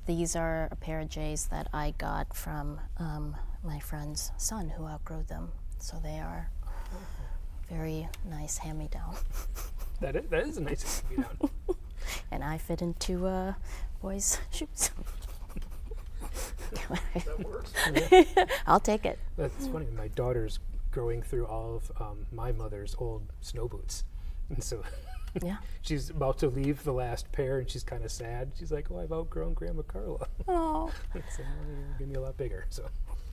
These are a pair of J's that I got from my friend's son who outgrew them. So they are very nice hand-me-down. That is a nice hand-me-down. And I fit into boys' shoes. That works. I'll take it. That's funny. My daughter's growing through all of my mother's old snow boots. And so Yeah. she's about to leave the last pair, and she's kind of sad. She's like, "Oh, I've outgrown Grandma Carla." Oh. So, you're going to be a lot bigger. So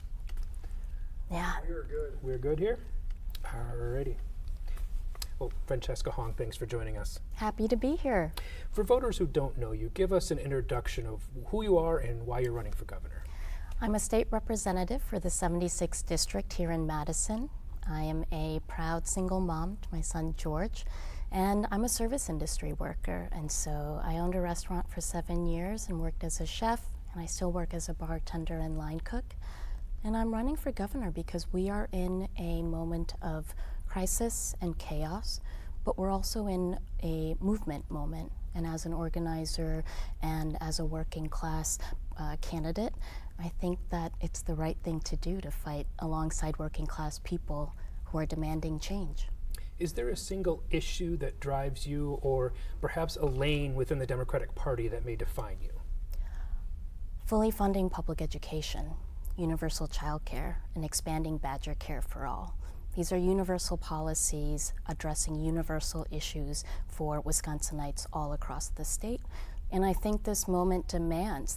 Yeah. You're good. we're good here? Alrighty. Well, Francesca Hong, thanks for joining us. Happy to be here. For voters who don't know you, give us an introduction of who you are and why you're running for governor. I'm a state representative for the 76th district here in Madison. I am a proud single mom to my son George, and I'm a service industry worker. And so I owned a restaurant for 7 years and worked as a chef, and I still work as a bartender and line cook. And I'm running for governor because we are in a moment of crisis and chaos, but we're also in a movement moment. And as an organizer and as a working class candidate, I think that it's the right thing to do to fight alongside working class people who are demanding change. Is there a single issue that drives you, or perhaps a lane within the Democratic Party that may define you? Fully funding public education, universal child care, and expanding Badger Care for All. These are universal policies addressing universal issues for Wisconsinites all across the state. And I think this moment demands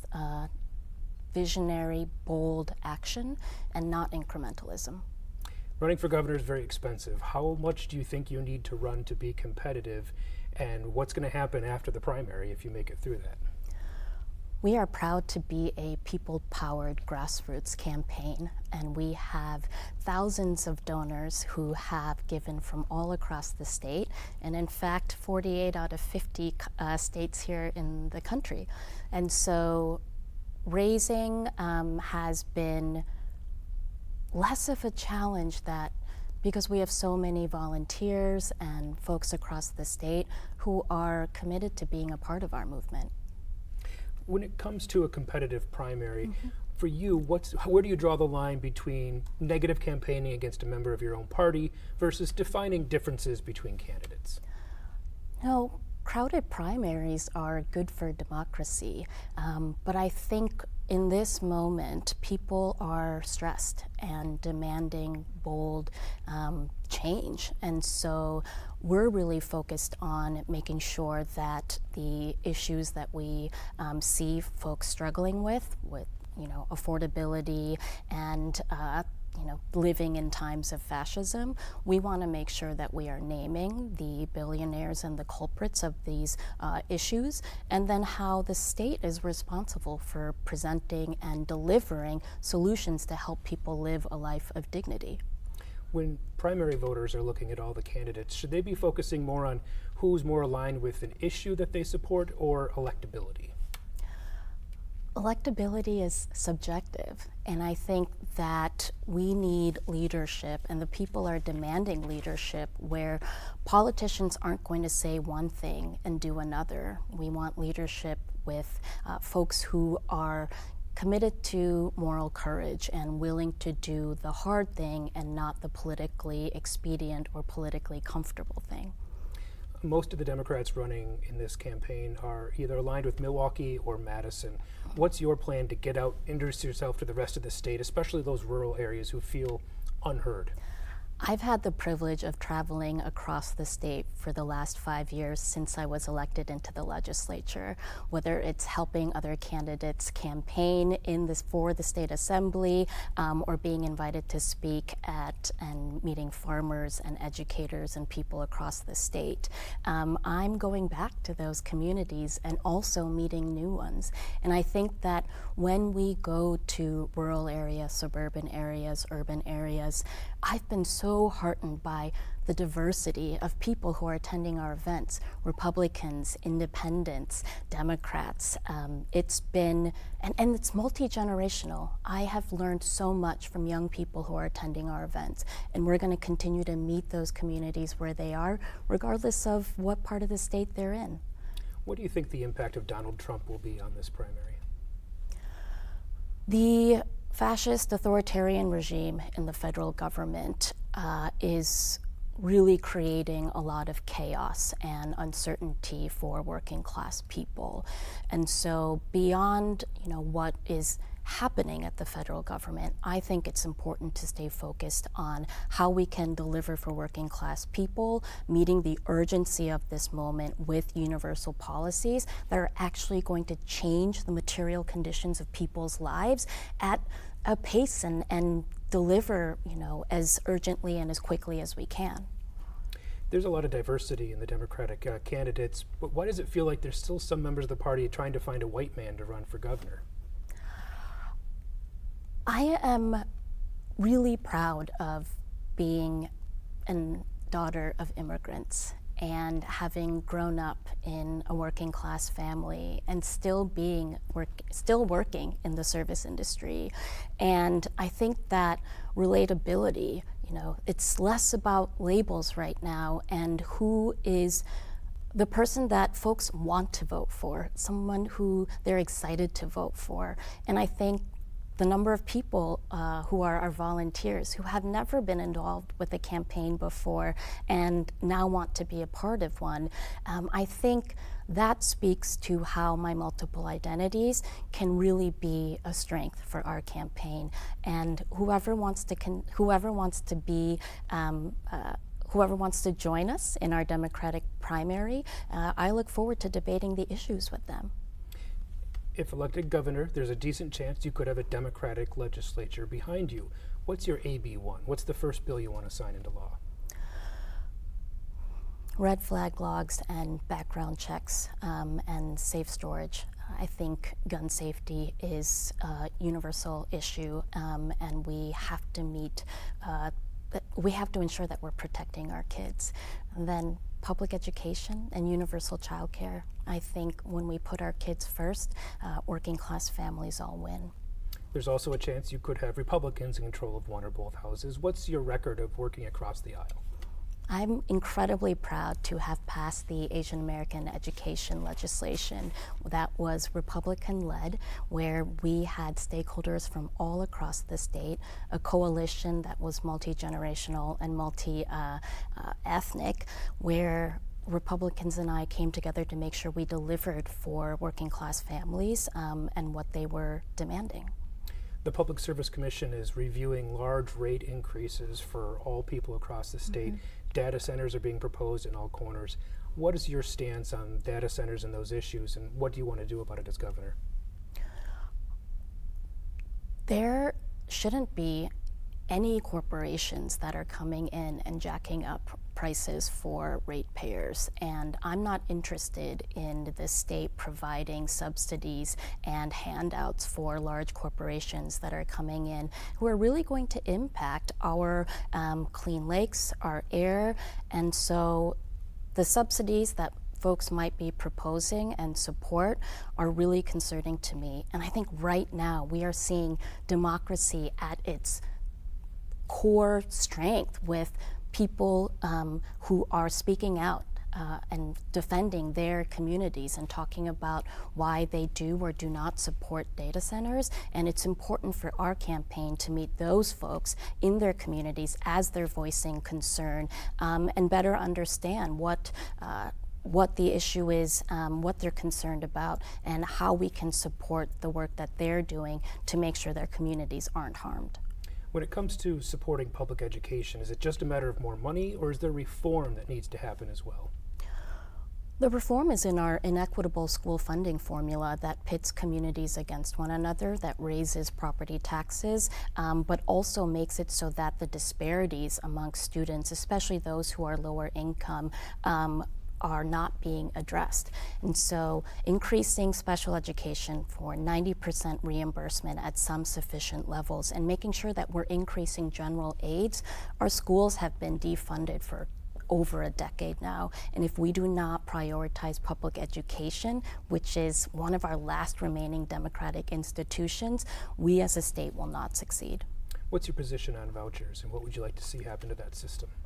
visionary, bold action and not incrementalism. Running for governor is very expensive. How much do you think you need to run to be competitive, and what's going to happen after the primary if you make it through that? We are proud to be a people-powered grassroots campaign, and we have thousands of donors who have given from all across the state, and in fact 48 out of 50 states here in the country. And so raising has been less of a challenge because we have so many volunteers and folks across the state who are committed to being a part of our movement. When it comes to a competitive primary, for you, where do you draw the line between negative campaigning against a member of your own party versus defining differences between candidates? No, crowded primaries are good for democracy, but I think in this moment, people are stressed and demanding bold change. And so we're really focused on making sure that the issues that we see folks struggling with affordability and living in times of fascism, we want to make sure that we are naming the billionaires and the culprits of these issues, and then how the state is responsible for presenting and delivering solutions to help people live a life of dignity. When primary voters are looking at all the candidates, should they be focusing more on who's more aligned with an issue that they support or electability? Electability is subjective, and I think that we need leadership, and the people are demanding leadership where politicians aren't going to say one thing and do another. We want leadership with folks who are committed to moral courage and willing to do the hard thing and not the politically expedient or politically comfortable thing. Most of the Democrats running in this campaign are either aligned with Milwaukee or Madison. What's your plan to get out, introduce yourself to the rest of the state, especially those rural areas who feel unheard? I've had the privilege of traveling across the state for the last 5 years since I was elected into the legislature, whether it's helping other candidates campaign for the state assembly or being invited to speak at and meeting farmers and educators and people across the state. I'm going back to those communities and also meeting new ones. And I think that when we go to rural areas, suburban areas, urban areas, I've been so heartened by the diversity of people who are attending our events, Republicans, independents, Democrats. It's been, and it's multi-generational. I have learned so much from young people who are attending our events, and we're going to continue to meet those communities where they are, regardless of what part of the state they're in. What do you think the impact of Donald Trump will be on this primary? The fascist authoritarian regime in the federal government is really creating a lot of chaos and uncertainty for working class people. And so beyond, what is happening at the federal government, I think it's important to stay focused on how we can deliver for working class people, meeting the urgency of this moment with universal policies that are actually going to change the material conditions of people's lives at a pace and deliver, as urgently and as quickly as we can. There's a lot of diversity in the Democratic candidates, but why does it feel like there's still some members of the party trying to find a white man to run for governor? I am really proud of being a daughter of immigrants and having grown up in a working class family and still working in the service industry. And I think that relatability, it's less about labels right now and who is the person that folks want to vote for, someone who they're excited to vote for. And I think the number of people who are our volunteers who have never been involved with a campaign before and now want to be a part of one, I think that speaks to how my multiple identities can really be a strength for our campaign. And whoever wants to join us in our Democratic primary, I look forward to debating the issues with them. If elected governor, there's a decent chance you could have a Democratic legislature behind you. What's your AB1? What's the first bill you want to sign into law? Red flag logs and background checks and safe storage. I think gun safety is a universal issue, and we have to ensure that we're protecting our kids. And then public education and universal childcare. I think when we put our kids first, working class families all win. There's also a chance you could have Republicans in control of one or both houses. What's your record of working across the aisle? I'm incredibly proud to have passed the Asian American education legislation that was Republican-led, where we had stakeholders from all across the state, a coalition that was multi-generational and multi-ethnic, where Republicans and I came together to make sure we delivered for working class families and what they were demanding. The Public Service Commission is reviewing large rate increases for all people across the state. Data centers are being proposed in all corners. What is your stance on data centers and those issues, and what do you want to do about it as governor? There shouldn't be any corporations that are coming in and jacking up prices for ratepayers. And I'm not interested in the state providing subsidies and handouts for large corporations that are coming in who are really going to impact our clean lakes, our air. And so the subsidies that folks might be proposing and support are really concerning to me. And I think right now we are seeing democracy at its core strength with people who are speaking out and defending their communities and talking about why they do or do not support data centers. And it's important for our campaign to meet those folks in their communities as they're voicing concern and better understand what the issue is, what they're concerned about, and how we can support the work that they're doing to make sure their communities aren't harmed. When it comes to supporting public education, is it just a matter of more money, or is there reform that needs to happen as well? The reform is in our inequitable school funding formula that pits communities against one another, that raises property taxes, but also makes it so that the disparities amongst students, especially those who are lower income, are not being addressed. And so increasing special education for 90% reimbursement at some sufficient levels and making sure that we're increasing general aids. Our schools have been defunded for over a decade now, and if we do not prioritize public education, which is one of our last remaining democratic institutions, we as a state will not succeed. What's your position on vouchers, and what would you like to see happen to that system?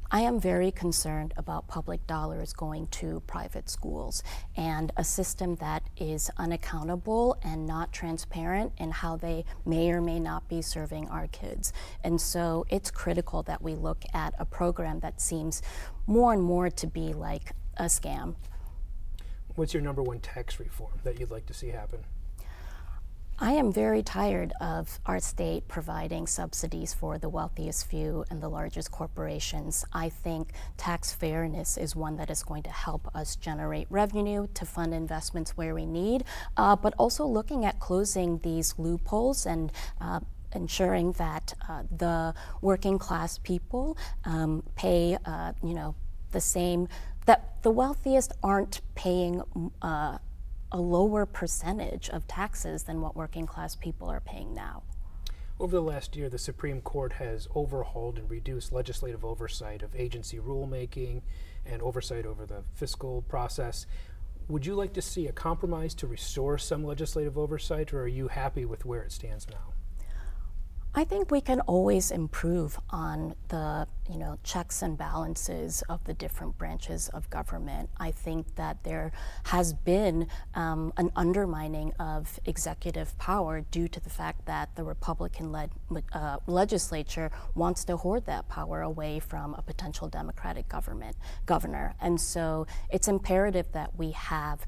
I am very concerned about public dollars going to private schools and a system that is unaccountable and not transparent in how they may or may not be serving our kids. And so it's critical that we look at a program that seems more and more to be like a scam. What's your number one tax reform that you'd like to see happen? I am very tired of our state providing subsidies for the wealthiest few and the largest corporations. I think tax fairness is one that is going to help us generate revenue to fund investments where we need, but also looking at closing these loopholes and ensuring that the working class people pay, the same, that the wealthiest aren't paying a lower percentage of taxes than what working class people are paying now. Over the last year, the Supreme Court has overhauled and reduced legislative oversight of agency rulemaking and oversight over the fiscal process. Would you like to see a compromise to restore some legislative oversight, or are you happy with where it stands now? I think we can always improve on the checks and balances of the different branches of government. I think that there has been an undermining of executive power due to the fact that the Republican-led legislature wants to hoard that power away from a potential Democratic governor. And so it's imperative that we have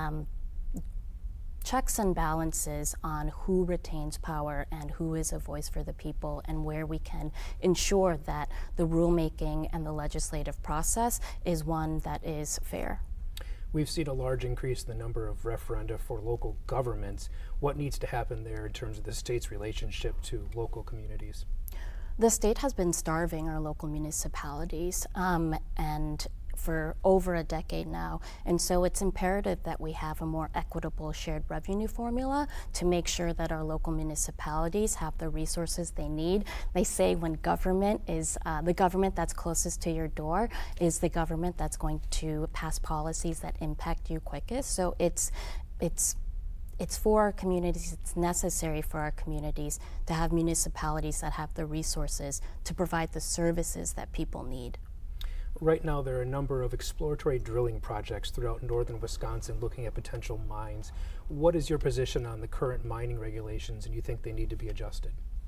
checks and balances on who retains power and who is a voice for the people, and where we can ensure that the rulemaking and the legislative process is one that is fair. We've seen a large increase in the number of referenda for local governments. What needs to happen there in terms of the state's relationship to local communities? The state has been starving our local municipalities, and for over a decade now. And so it's imperative that we have a more equitable shared revenue formula to make sure that our local municipalities have the resources they need. They say when government is, the government that's closest to your door is the government that's going to pass policies that impact you quickest. So it's for our communities, it's necessary for our communities to have municipalities that have the resources to provide the services that people need. Right now, there are a number of exploratory drilling projects throughout northern Wisconsin looking at potential mines. What is your position on the current mining regulations, and you think they need to be adjusted?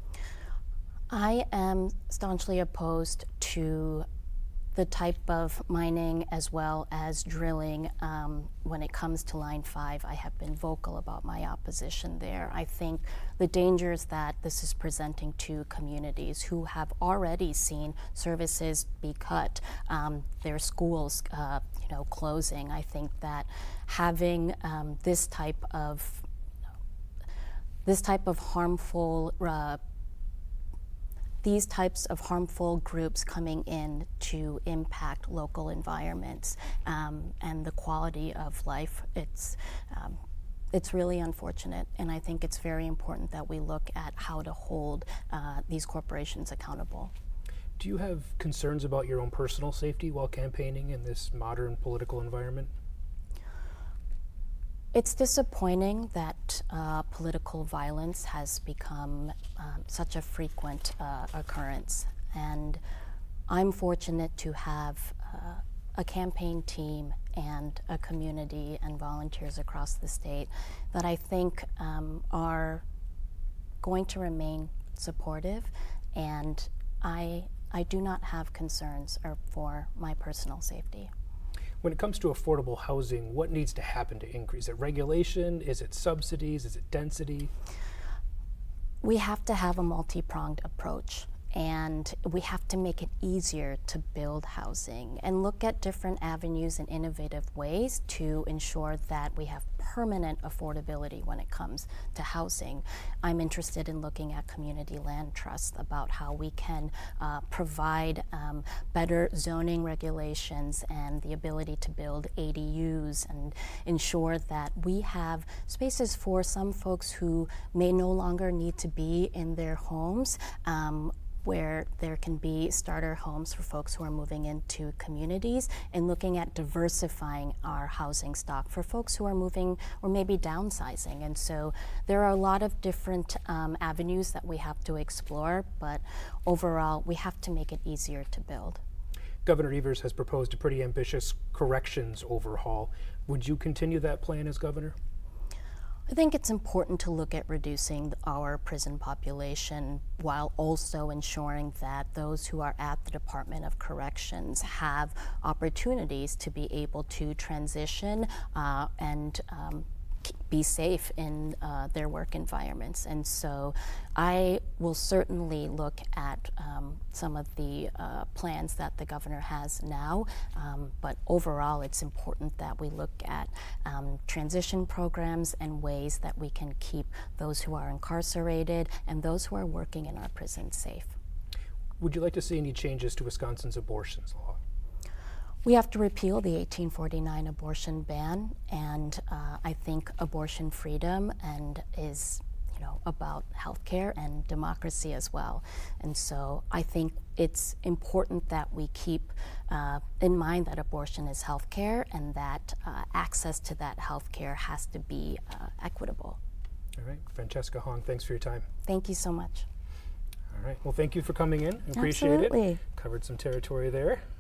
I am staunchly opposed to the type of mining as well as drilling when it comes to Line 5. I have been vocal about my opposition there. I think the dangers that this is presenting to communities who have already seen services be cut, their schools closing. I think that having this type of harmful these types of harmful groups coming in to impact local environments and the quality of life, it's really unfortunate, and I think it's very important that we look at how to hold these corporations accountable. Do you have concerns about your own personal safety while campaigning in this modern political environment? It's disappointing that political violence has become such a frequent occurrence, and I'm fortunate to have a campaign team and a community and volunteers across the state that I think are going to remain supportive, and I do not have concerns for my personal safety. When it comes to affordable housing, what needs to happen to increase it? Regulation? Is it subsidies? Is it density? We have to have a multi-pronged approach, and we have to make it easier to build housing and look at different avenues and innovative ways to ensure that we have permanent affordability when it comes to housing. I'm interested in looking at community land trusts about how we can provide better zoning regulations and the ability to build ADUs and ensure that we have spaces for some folks who may no longer need to be in their homes, where there can be starter homes for folks who are moving into communities, and looking at diversifying our housing stock for folks who are moving or maybe downsizing. And so there are a lot of different avenues that we have to explore, but overall we have to make it easier to build. Governor Evers has proposed a pretty ambitious corrections overhaul. Would you continue that plan as governor? I think it's important to look at reducing our prison population while also ensuring that those who are at the Department of Corrections have opportunities to be able to transition and be safe in their work environments. And so I will certainly look at some of the plans that the governor has now, but overall it's important that we look at transition programs and ways that we can keep those who are incarcerated and those who are working in our prisons safe. Would you like to see any changes to Wisconsin's abortions law? We have to repeal the 1849 abortion ban, and I think abortion freedom is, about healthcare and democracy as well. And so I think it's important that we keep in mind that abortion is healthcare and that access to that healthcare has to be equitable. All right, Francesca Hong, thanks for your time. Thank you so much. All right, well, thank you for coming in. I appreciate Absolutely. it. Covered some territory there.